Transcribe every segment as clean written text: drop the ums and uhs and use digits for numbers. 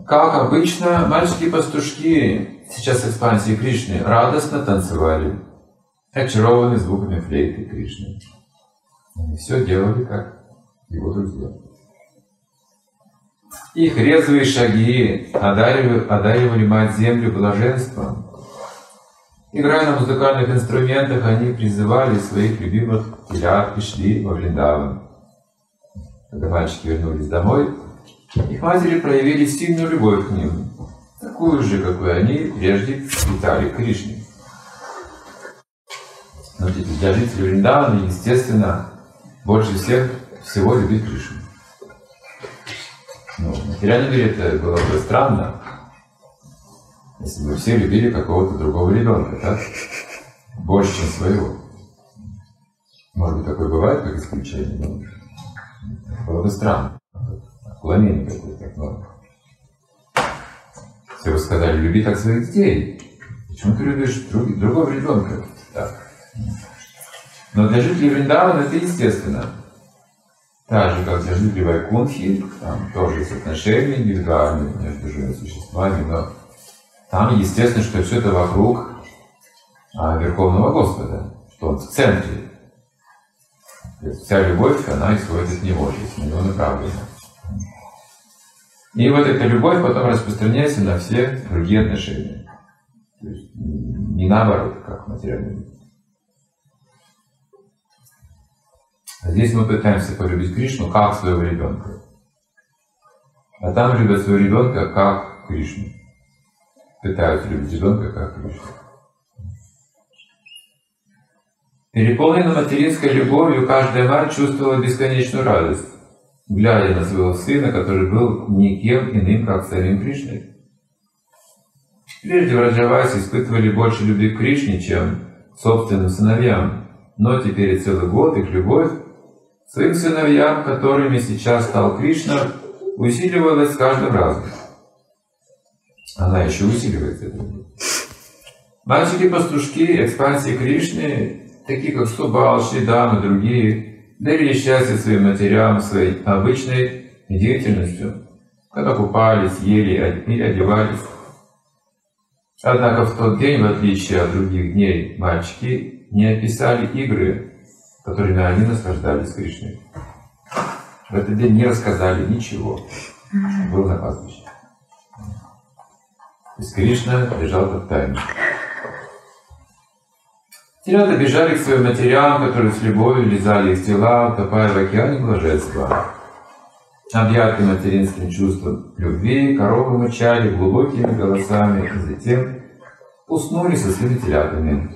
как обычно, мальчики-пастушки, сейчас в экспансии Кришны, радостно танцевали, очарованные звуками флейты Кришны. Они все делали, как его друзья. Их резвые шаги одаривали мать-землю блаженством. Играя на музыкальных инструментах, они призывали своих любимых телят и шли во Вриндаван. Когда мальчики вернулись домой, их матери проявили сильную любовь к ним, такую же, какой они прежде питали к Кришне. Но для жителей Вриндавана, естественно, больше всего любит Кришну. Ну, в материальном мире это было бы странно, если бы все любили какого-то другого ребенка, так? Больше, чем своего. Может быть, такое бывает, как исключение, но было бы странно. Отклонение какое-то от нормы. Все бы сказали, люби так своих детей. Почему ты любишь другого ребенка? Так. Но для жителей Вриндавана это естественно. Так же, как для жителей Вайкунтхи, там тоже есть отношения индивидуальные между живыми существами, но там естественно, что все это вокруг Верховного Господа, что Он в центре. То есть вся любовь, она исходит от Него, то есть на Него направлена. И вот эта любовь потом распространяется на все другие отношения. То есть не наоборот, как в материальном мире. Здесь мы пытаемся полюбить Кришну как своего ребенка. А там любят своего ребенка как Кришну. Пытаются любить ребенка как Кришну. Переполненная материнской любовью, каждая мать чувствовала бесконечную радость, глядя на своего сына, который был никем иным, как самим Кришной. Прежде Враджаваси испытывали больше любви к Кришне, чем к собственным сыновьям, но теперь целый год их любовь к своим сыновьям, которыми сейчас стал Кришна, усиливалась с каждым разом. Она еще усиливается. Мальчики-пастушки экспансии Кришны, такие как Субал, Шридам и другие, дарили счастье своим матерям своей обычной деятельностью, когда купались, ели или одевались. Однако в тот день, в отличие от других дней, мальчики не описали игры, которыми они наслаждались Кришной. В этот день не рассказали ничего, что было на пастбище. То есть Кришна лежал под тайной. Телята бежали к своим матерям, которые с любовью лизали их тела, утопая в океане блаженства. Объятые материнским чувством любви, коровы мычали глубокими голосами, и затем уснули со своими телятами.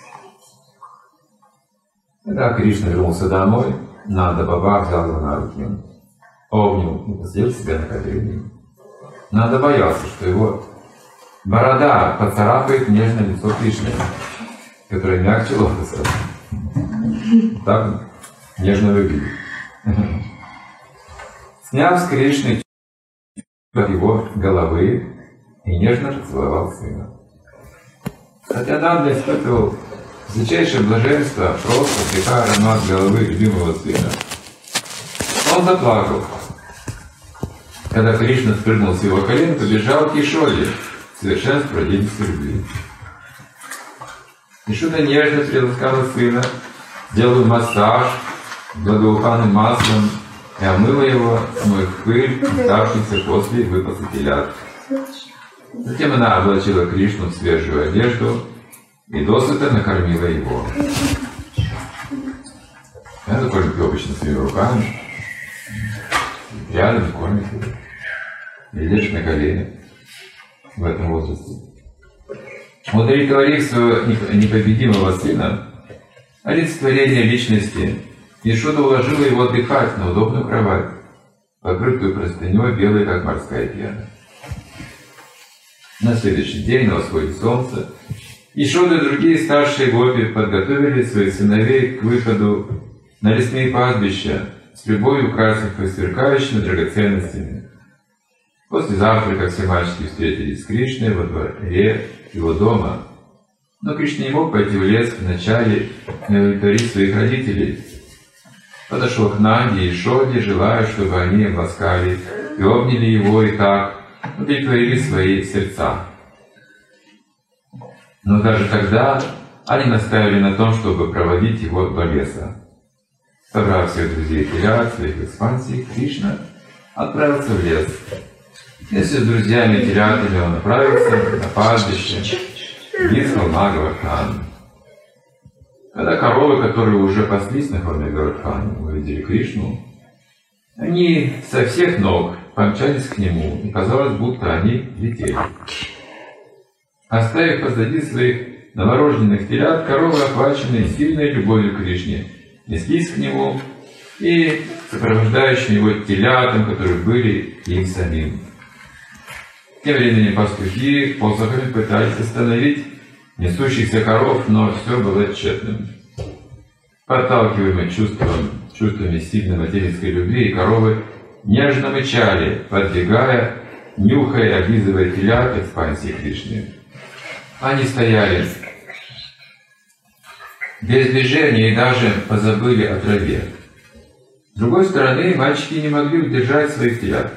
Когда Кришна вернулся домой, Нанда Баба взял его на руки, обнял и посадил себя на колени. Нанда боялся, что его борода поцарапает нежное лицо Кришны, которое мягче лотоса. Так нежно выглядит. Сняв с Кришны от его головы и нежно поцеловал сына. Хотя Нанда испытывал высочайшее блаженство, просто вдыхая аромат головы любимого сына, он заплакал. Когда Кришна спрыгнул с его колен, побежал к Ешоде, совершенство родительской любви. Ешода нежно приласкала сына, сделала массаж благоуханным маслом и омыла его, смыв пыль, оставшуюся после выпаса телят. Затем она облачила Кришну в свежую одежду и досыта накормила его. Я такой люблю обычно своими руками. Реально кормит его. И держит на коленях в этом возрасте. Удовлетворив своего непобедимого сына, олицетворение личности, Ешода уложила его отдыхать на удобную кровать, покрытую простыней, белой, как морская пена. На следующий день, на восходе солнца, Ешода и другие старшие гопи подготовили своих сыновей к выходу на лесные пастбища с любовью украшенных и сверкающими драгоценностями. После завтрака все мальчики встретились с Кришной во дворе его дома, но Кришна не мог пойти в лес вначале и удовлетворить своих родителей. Подошел к Нанде и Ешоде, желая, чтобы они обласкали и обняли его, и так, удовлетворили свои сердца. Но даже тогда они настаивали на том, чтобы проводить его до леса. Собрав всех друзей телят, своих экспансий, Кришна отправился в лес. Вместе с друзьями и телятами он направился на пастбище близ холма Говардхан. Когда коровы, которые уже паслись на холме Говардхан, увидели Кришну, они со всех ног помчались к нему, и казалось, будто они летели. Оставив позади своих новорожденных телят, коровы, охваченные сильной любовью к Кришне, неслись к нему и сопровождающим его телятам, которые были им самим. Тем временем пастухи посохами пытались остановить несущихся коров, но все было тщетным. Подталкиваемые чувствами сильной материнской любви, коровы нежно мычали, подбегая, нюхая и облизывая телят экспансии Кришны. Они стояли без движения и даже позабыли о траве. С другой стороны, мальчики не могли удержать своих телят.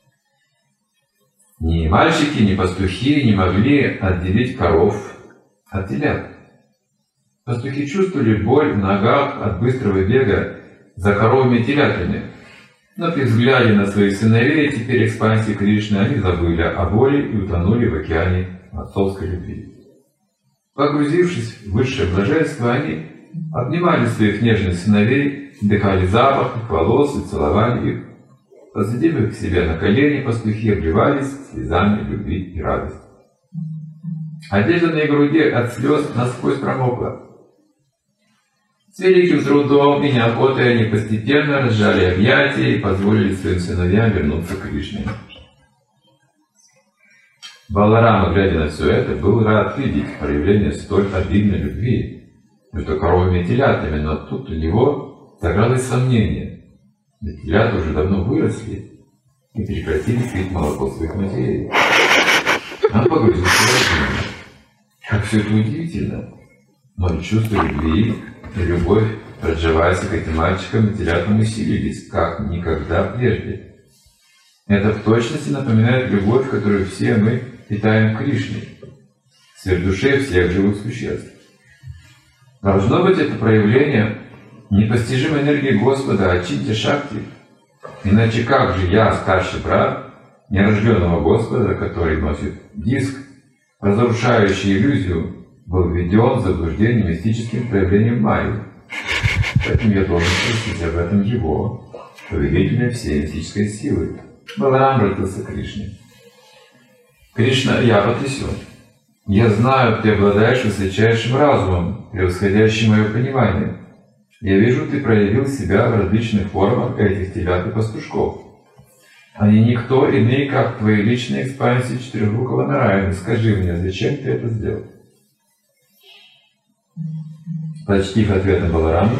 Ни мальчики, ни пастухи не могли отделить коров от телят. Пастухи чувствовали боль в ногах от быстрого бега за коровами и телятами, но при взгляде на своих сыновей, теперь экспансии Кришны, они забыли о боли и утонули в океане отцовской любви. Погрузившись в высшее блаженство, они обнимали своих нежных сыновей, вдыхали запах их волос и целовали их. Посадив их к себе на колени, пастухи обливались слезами любви и радости. Одежда на их груди от слез насквозь промокла. С великим трудом и неохотой они постепенно разжали объятия и позволили своим сыновьям вернуться к Кришне. Баларама, глядя на все это, был рад видеть проявление столь обильной любви между коровами и телятами, но тут у него закралось сомнение. Ведь телята уже давно выросли и прекратили пить молоко своих матерей. Он погрузился в раздумье. Как все это удивительно! Но чувства любви и любовь, разживаясь к этим мальчикам и телятам, усилились, как никогда прежде. Это в точности напоминает любовь, которую все мы питаем к Кришне, свет души всех живых существ. Должно быть, это проявление непостижимой энергии Господа Ачинтя Шакти. Иначе как же я, старший брат нерожденного Господа, который носит диск, разрушающий иллюзию, был введен в заблуждение мистическим проявлением Майи? Поэтому я должен спросить об этом его, повелителя всей мистической силы. Баларам обратился к Кришне. Кришна, я потрясен. Я знаю, ты обладаешь высочайшим разумом, превосходящим мое понимание. Я вижу, ты проявил себя в различных формах этих телят и пастушков. Они никто иные, как твои личные экспансии четырехрукого Нараяна. Скажи мне, зачем ты это сделал? Почтив ответ на Балараму,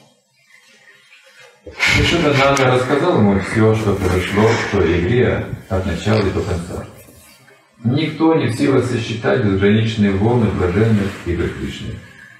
Шудананда рассказал ему все, что произошло в той игре от начала и до конца. Никто не в силах сосчитать безграничные волны блаженных игр Кришны.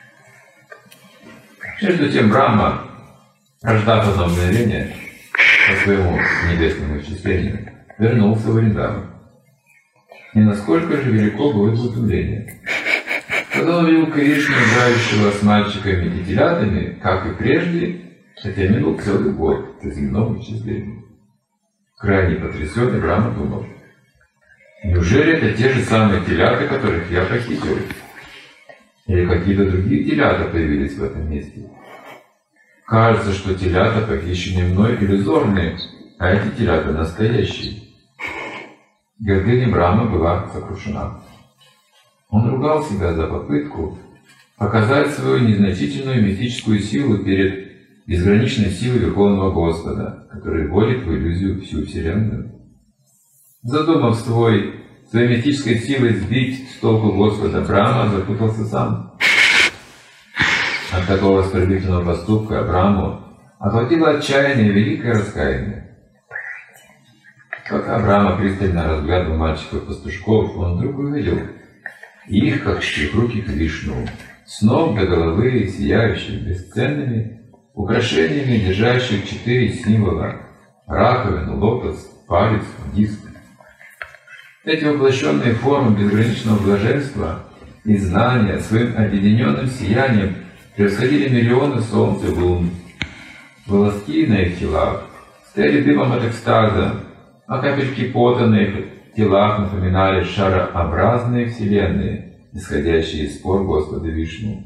Между тем Брахма, рождав одно мгновение по своему небесному исчислению, вернулся в Вриндаван. И насколько же велико было его удивление. Когда он увидел Кришну, играющего с мальчиками и телятами, как и прежде, хотя минул целый год по земному исчислению. Крайне потрясенный Брахма думал: неужели это те же самые телята, которых я похитил? Или какие-то другие телята появились в этом месте? Кажется, что телята, похищенные мной, иллюзорные, а эти телята настоящие. Гордыня Брахмы была сокрушена. Он ругал себя за попытку показать свою незначительную мистическую силу перед безграничной силой Верховного Господа, который вводит в иллюзию всю Вселенную. Задумав своей мистической силой сбить с толку Господа, Брахма запутался сам. От такого оскорбительного поступка Брахму охватило отчаяние и великое раскаяние. Пока Брахма пристально разглядывал мальчиков-пастушков, он вдруг увидел их, как четырехруких Вишну, с ног до головы сияющих бесценными украшениями, держащих 4 символа: раковину, лотос, палец, диск. Эти воплощенные формы безграничного блаженства и знания своим объединенным сиянием превосходили миллионы солнц и лун. Волоски на их телах стояли дымом от экстаза, а капельки пота на их телах напоминали шарообразные вселенные, исходящие из спор Господа Вишну.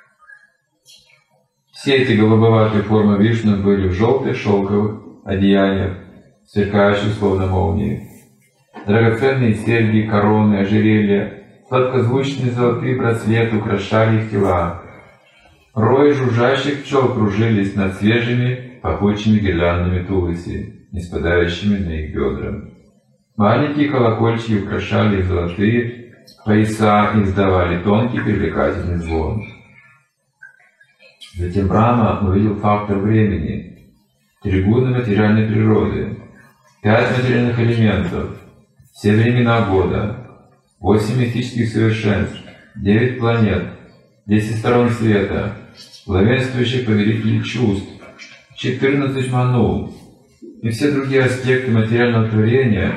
Все эти голубоватые формы Вишну были в желтых шелковых одеяниях, сверкающих словно молнии. Драгоценные серьги, короны, ожерелья, сладкозвучные золотые браслеты украшали их тела. Рои жужжащих пчел кружились над свежими, пахучими гирляндами тулоси, не спадающими на их бедра. Маленькие колокольчики украшали их золотые пояса и издавали тонкий привлекательный звон. Затем Брахма увидел фактор времени, 3 гуны материальной природы, 5 материальных элементов, все времена года, 8 мистических совершенств, 9 планет, 10 сторон света, главенствующих повелителей чувств, 14 ману и все другие аспекты материального творения,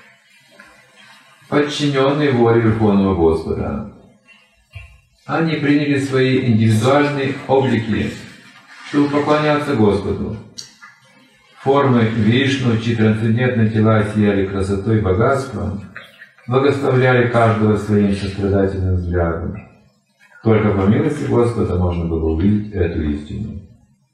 подчиненные воле Верховного Господа. Они приняли свои индивидуальные облики, чтобы поклоняться Господу. Формы Вишну, чьи трансцендентные тела сияли красотой и богатством, благословляли каждого своим сострадательным взглядом. Только по милости Господа можно было увидеть эту истину.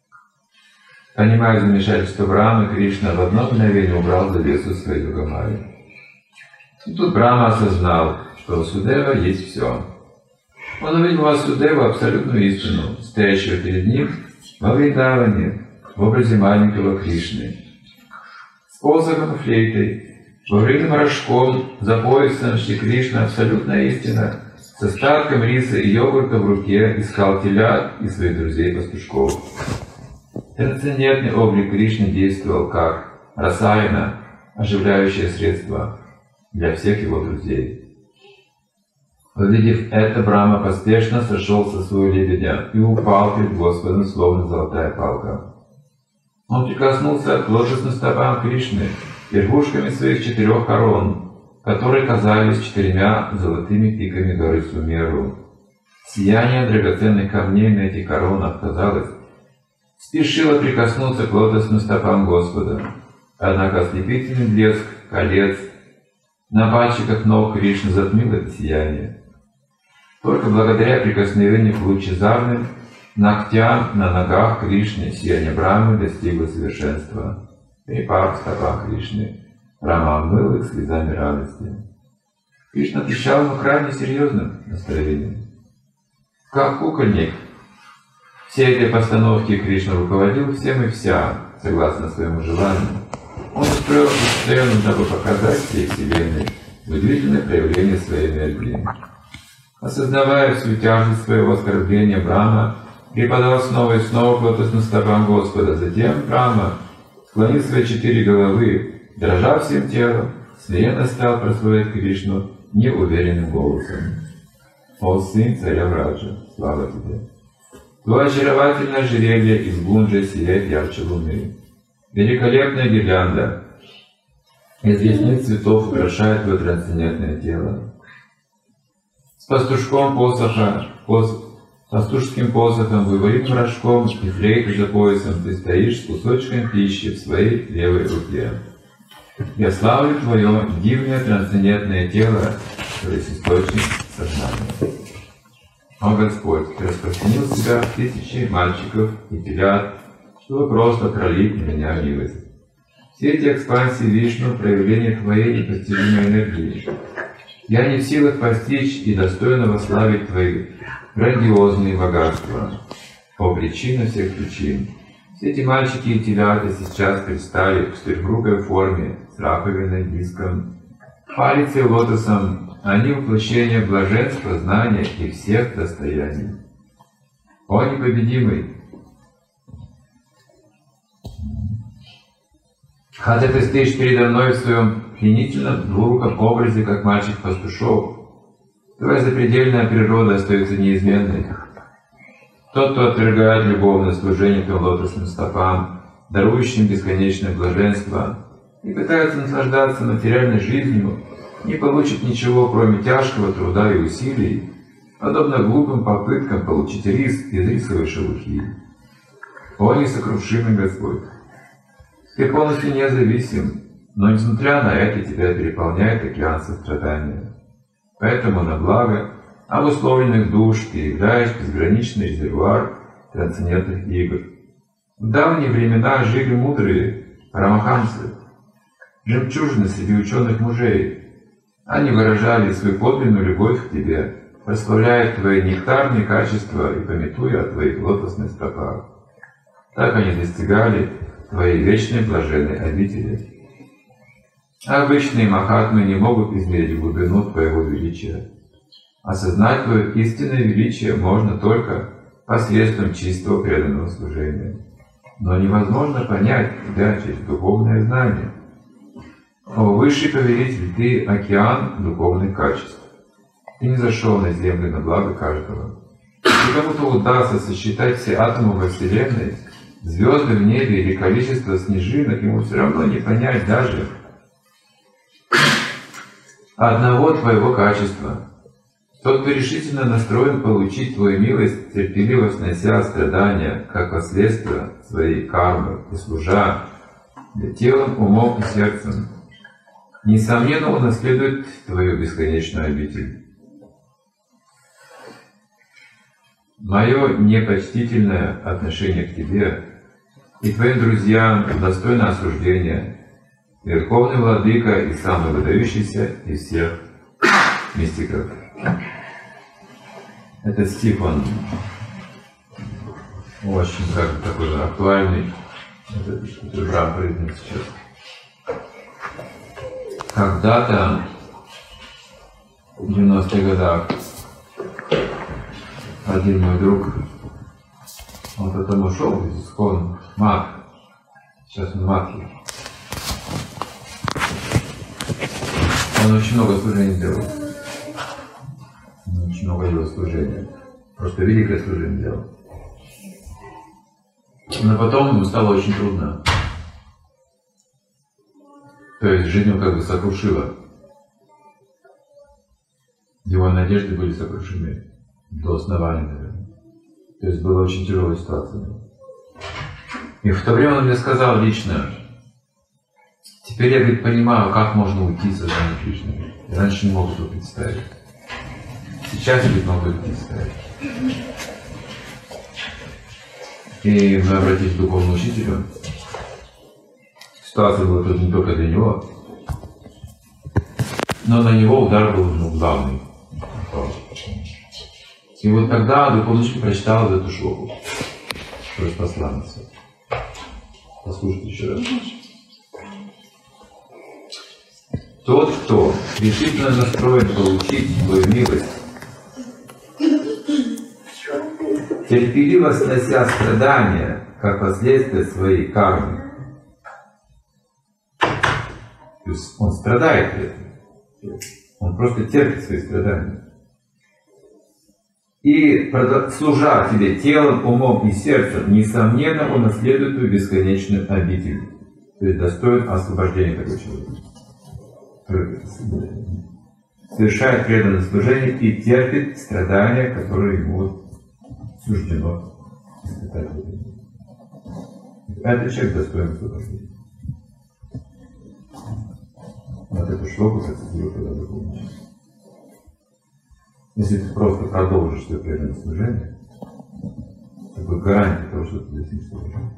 Понимая замешательство Брахмы, Кришна в одно мгновение убрал завесу своей Йогамайи. И тут Брахма осознал, что у Васудева есть все. Он увидел Васудеву абсолютную истину, стоящую перед ним во Вриндаване, в образе маленького Кришны. С посохом и флейтой, вовремя рожком, за поясом Шри Кришна, абсолютная истина, с остатком риса и йогурта в руке искал телят и своих друзей-пастушков. Трансцендентный облик Кришны действовал как расаяна, оживляющее средство для всех его друзей. Увидев это, Брахма поспешно сошел со своего лебедя и упал перед Господом, словно золотая палка. Он прикоснулся к лотосным стопам Кришны верхушками своих 4 корон, которые казались 4 золотыми пиками горы Сумеру. Сияние драгоценных камней на этих коронах, казалось, спешило прикоснуться к лотосным стопам Господа. Однако ослепительный блеск колец на пальчиках ног Кришны затмил это сияние. Только благодаря прикосновению к лучезарным ногтям на ногах Кришны сияние Брахмы достигло совершенства. Припав к стопам Кришны, Брахма омыл их слезами радости. Кришна отвечал ему крайне серьезным настроением. Как кукольник, всей этой постановки Кришна руководил всем и вся, согласно своему желанию. Он устроил сцену, дабы показать всей Вселенной удивительное проявление своей энергии. Осознавая всю тяжесть своего оскорбления, Брахма преподал снова и снова к лотосным стопам Господа. Затем Брахма, склонив свои 4 головы, дрожа всем телом, смиренно стал прославлять Кришну неуверенным голосом. «О сын царя Враджа, слава тебе! Твое очаровательное ожерелье из гунджи сияет ярче луны. Великолепная гирлянда из лесных цветов украшает твое трансцендентное тело. С пастушком посоха, пастушеским посохом, выборным рожком и флейтой за поясом ты стоишь с кусочком пищи в своей левой руке. Я славлю твое дивное трансцендентное тело, то есть источник сознания. О Господь, Ты распространил себя в 1000 мальчиков и телят, чтобы просто пролить на меня милость. Все эти экспансии Вишну — проявление Твоей непостижимой энергии. Я не в силах постичь и достойно восславить Твои грандиозные богатства. О причина всех причин! Все эти мальчики и телята сейчас предстали в четырехрукой форме, с раковиной, диском, палицей лотосом. Они воплощение блаженства, знания и всех достояний. О непобедимый! Хотя ты стоишь передо мной в своем пленительном двуруком образе, как мальчик-пастушок, твоя запредельная природа остается неизменной. Тот, кто отвергает любовное служение твоим лотосным стопам, дарующим бесконечное блаженство, и пытается наслаждаться материальной жизнью, не получит ничего, кроме тяжкого труда и усилий, подобно глупым попыткам получить рис из рисовой шелухи. О несокрушимый Господь! Ты полностью независим, но несмотря на это тебя переполняет океан сострадания. Поэтому на благо обусловленных душ ты являешь безграничный резервуар трансцендентных игр. В давние времена жили мудрые парамахамсы, жемчужины среди ученых мужей. Они выражали свою подлинную любовь к тебе, прославляя твои нектарные качества и памятуя о твоих лотосных стопах. Так они достигали твоей вечной блаженной обители. Обычные махатмы не могут измерить глубину твоего величия. Осознать твое истинное величие можно только посредством чистого преданного служения. Но невозможно понять тебя через духовное знание. О высший повелитель, ты океан духовных качеств. Ты не зашел на землю на благо каждого. Если кому-то удастся сосчитать все атомы во Вселенной, звезды в небе или количество снежинок, ему все равно не понять даже одного твоего качества. Тот, кто решительно настроен получить твою милость, терпеливо снося страдания, как последствия своей кармы и служа для телом, умом и сердцем, несомненно унаследует твою бесконечную обитель. Мое непочтительное отношение к тебе и твоим друзьям достойно осуждения. Верховный Владыка и самый выдающийся из всех мистиков. Этот стих, он очень такой актуальный, который Брахма произнес сейчас. Когда-то, в 90-х годах, один мой друг, он потом ушел из Искон, Мат, сейчас он Матхи. Он очень много служений делал. Очень много его служения. Просто великое служение делал. Но потом ему стало очень трудно. То есть жизнь его как бы сокрушила. Его надежды были сокрушены до основания, наверное. То есть была очень тяжелая ситуация. И в то время он мне сказал лично: теперь я, говорит, понимаю, как можно уйти из сознания Кришны. Я раньше не мог этого представить. Сейчас я, говорит, могу это представить. И мы обратились к духовному учителю. Ситуация была тут не только для него, но на него удар был главный. И вот тогда духовный учитель прочитал эту шлоку. Просто посланца. Послушайте еще раз. Тот, кто решительно настроен получить твою милость, терпеливо снося страдания, как последствия своей кармы. То есть он страдает при этом. Он просто терпит свои страдания. И, служа тебе телом, умом и сердцем, несомненно, он наследует твою бесконечную обитель. То есть достоин освобождения такого человека. Совершает преданное служение и терпит страдания, которые ему суждено испытать. Этот человек достоин освобождения. Вот эту шлоку процитирую, когда вы помните. Если ты просто продолжишь свое преданное служение, это будет гарантия того, что ты достигнешь служения.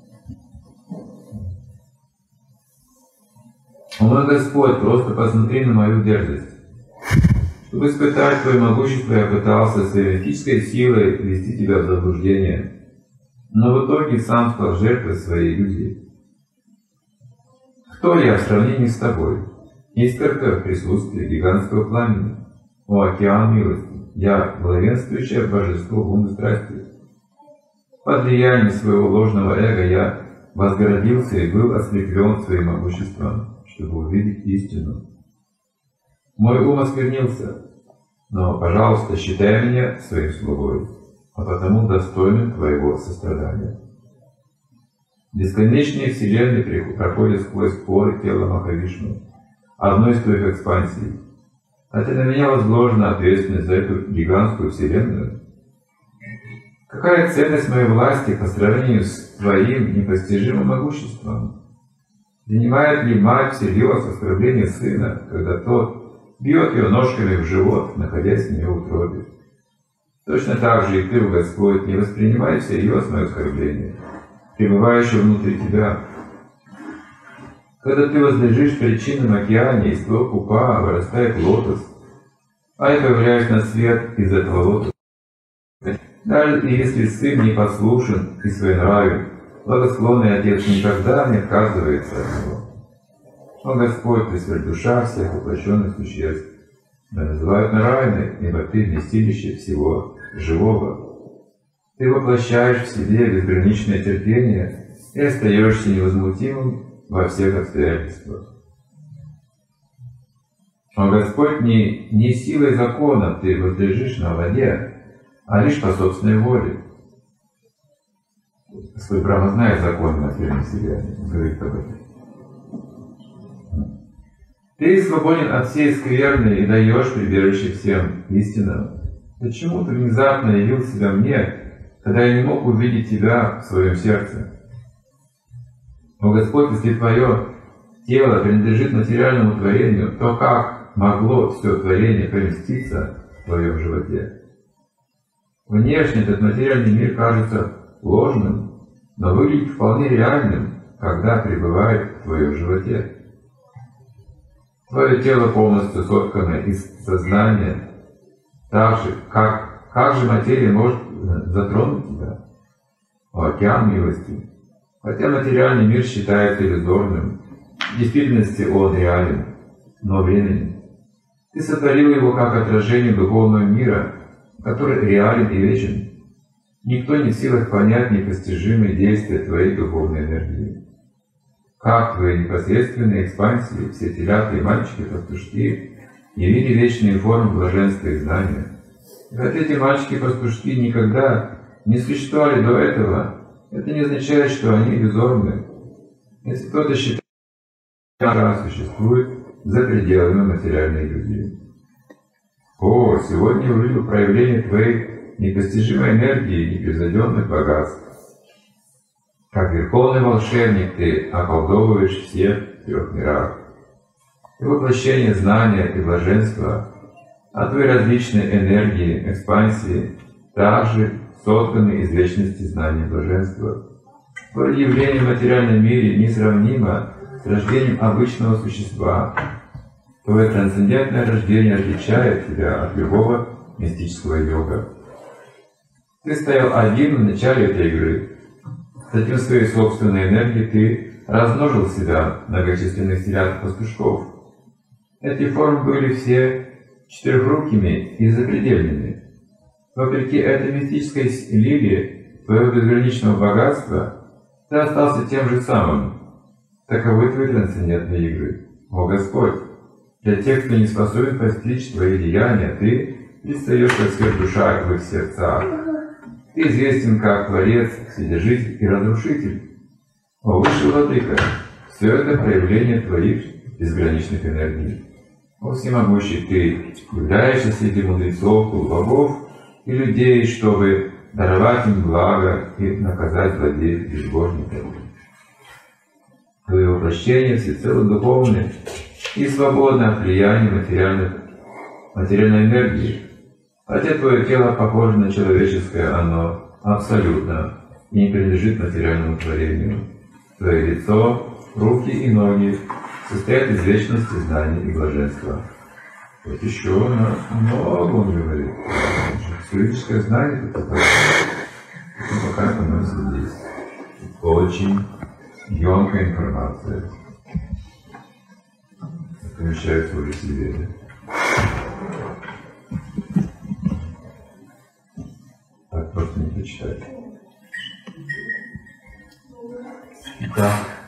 О мой Господь, просто посмотри на мою дерзость. Чтобы испытать твое могущество, я пытался своей мифической силой ввести тебя в заблуждение, но в итоге сам стал жертвой своей иллюзии. Кто я в сравнении с тобой? Искорка в присутствии гигантского пламени. О океан милости! Я главенствующее божество в ум и страсти. Под влиянием своего ложного эго я возгородился и был ослеплен своим могуществом, чтобы увидеть истину. Мой ум осквернился, но, пожалуйста, считай меня своим слугой, а потому достойным твоего сострадания. Бесконечные вселенные проходят сквозь поры тела Махавишну, одной из твоих экспансий. Хотя на меня возложена ответственность за эту гигантскую вселенную. Какая ценность моей власти по сравнению с твоим непостижимым могуществом? Принимает ли мать всерьез оскорбление сына, когда тот бьет ее ножками в живот, находясь в ее утробе? Точно так же и ты, о Господь, не воспринимай всерьез мое оскорбление, пребывающее внутри тебя. Когда ты возлежишь в причинном океане, из твоего пупа вырастает лотос, а я появляюсь на свет из этого лотоса. Даже если сын не послушен и своенравен, благосклонный Отец никогда не отказывается от него. О Господь, Ты сверх душа всех воплощенных существ, да называют нравной, ибо Ты вместилище всего живого. Ты воплощаешь в себе безграничное терпение и остаешься невозмутимым во всех обстоятельствах. О Господь, не силой закона Ты возлежишь на воде, а лишь по собственной воле. Господь Брахма знает закон материальной вселенной, говорит об этом. Ты свободен от всей скверны и даешь прибежище всем истинам. Почему ты внезапно явил себя мне, когда я не мог увидеть тебя в своем сердце? О Господь, если твое тело принадлежит материальному творению, то как могло все творение поместиться в твоем животе? Внешне этот материальный мир кажется ложным, но выглядит вполне реальным, когда пребывает в твоем животе. Твое тело полностью соткано из сознания, так же, как же материя может затронуть тебя? О, океан милости! Хотя материальный мир считается иллюзорным, в действительности он реален, но временен. Ты сотворил его как отражение духовного мира, который реален и вечен. Никто не в силах понять непостижимые действия твоей духовной энергии. Как твои непосредственные экспансии, все телята и мальчики-пастушки явили вечные формы блаженства и знания. И хотя эти мальчики-пастушки никогда не существовали до этого, это не означает, что они иллюзорны. Если кто-то считает, что мир существует за пределами материальной иллюзии. О, сегодня я увидел проявление твоей непостижимой энергии и непревзойденных богатств. Как верховный волшебник ты околдовываешь всех в трех мирах. Ты воплощение знания и блаженства, а твои различные энергии, экспансии также сотканы из вечности знания и блаженства. Твое явление в материальном мире несравнимо с рождением обычного существа. Твое трансцендентное рождение отличает тебя от любого мистического йога. Ты стоял один в начале этой игры. Затем своей собственной энергией ты размножил себя многочисленных телят пастушков. Эти формы были все четырехрукими и запредельными. Вопреки этой мистической лилии твоего безграничного богатства, ты остался тем же самым. Таковы твои трансцендентные игры. О Господь! Для тех, кто не способен постичь твои деяния, ты предстаешь как сверхдуша в их сердцах. Ты известен как Творец, Вседержитель и Разрушитель. О Высший Владыка! Все это проявление твоих безграничных энергий. О Всемогущий Ты, являешься среди мудрецов, полубогов и людей, чтобы даровать им благо и наказать злодеев и безбожников. Твое воплощение всецело духовное и свободно от влияния материальной энергии. Хотя твое тело похоже на человеческое, оно абсолютно и не принадлежит материальному творению. Твое лицо, руки и ноги состоят из вечности, знания и блаженства. Вот еще у нас много он говорит. Физическое знание это такое. Пока это у нас здесь. Очень емкая информация. Помещается уже себе. Так просто не почитать. Так.